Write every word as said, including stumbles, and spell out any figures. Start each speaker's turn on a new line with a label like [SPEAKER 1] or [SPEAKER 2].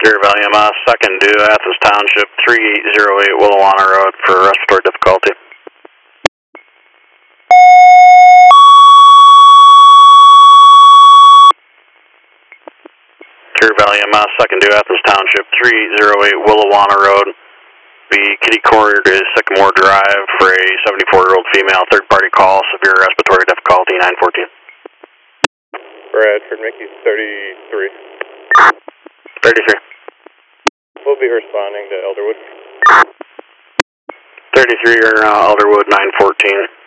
[SPEAKER 1] Deer Valley, M S, second due, Athens Township, three eight zero eight Willawanna Road for respiratory difficulty. Deer Valley, M S, second due, Athens Township, three eight zero eight Willawanna Road. The kitty cornered is Sycamore Drive for a seventy-four-year-old female, third-party call, severe respiratory difficulty, nine fourteen.
[SPEAKER 2] Bradford, Mickey thirty-three.
[SPEAKER 1] thirty-three.
[SPEAKER 2] We'll be responding to Elderwood.
[SPEAKER 1] thirty-three or uh, Elderwood, nine fourteen.